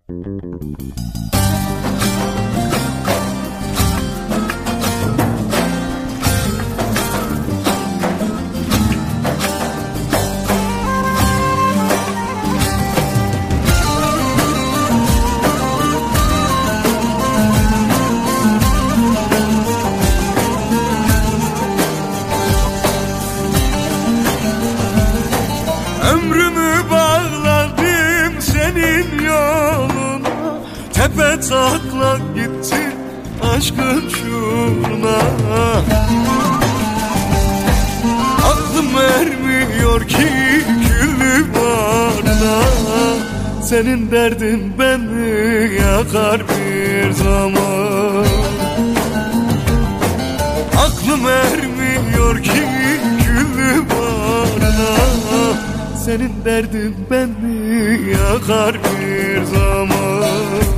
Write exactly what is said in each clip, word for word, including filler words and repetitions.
Ömrümü bağladım senin yoluna, tepe taklak gitti aşkın şuuruna. Aklım ermiyor ki küllü barda, senin derdin beni yakar bir zaman. Aklım ermiyor ki küllü barda, senin derdin beni yakar bir zaman.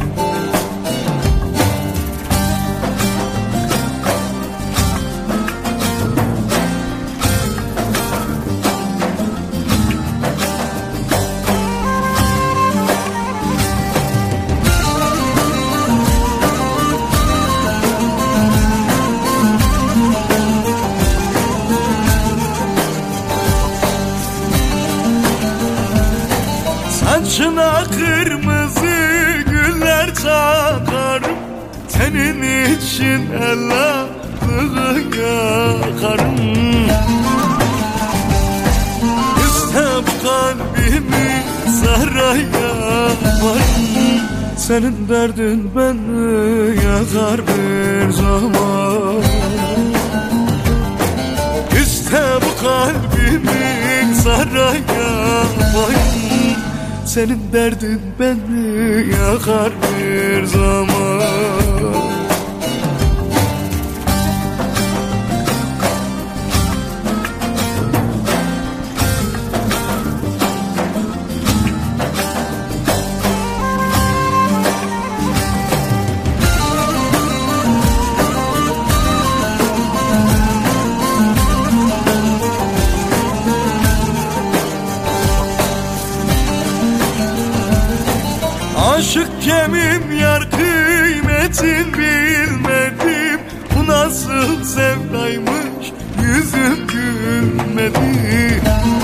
Saçına kırmızı güller takarım, senin için Allah'ı yakarım. İste bu kalbimi saraya varım, senin derdin beni yakar bir zaman. İste bu kalbimi saraya varım, senin derdin beni yakar bir zaman. Aşık kemim yar kıymetin bilmedim, bu nasıl sevdaymış yüzüm gülmedi.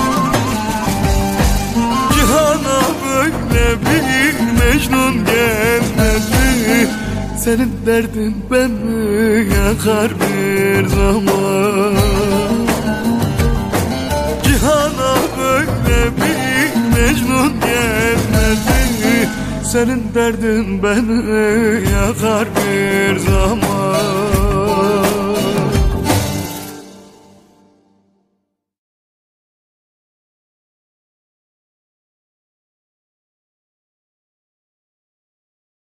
Cihana böyle bir Mecnun gelmedi, senin derdin beni yakar bir zaman. Cihana böyle bir Mecnun gelmedi, senin derdin beni yakar bir zaman.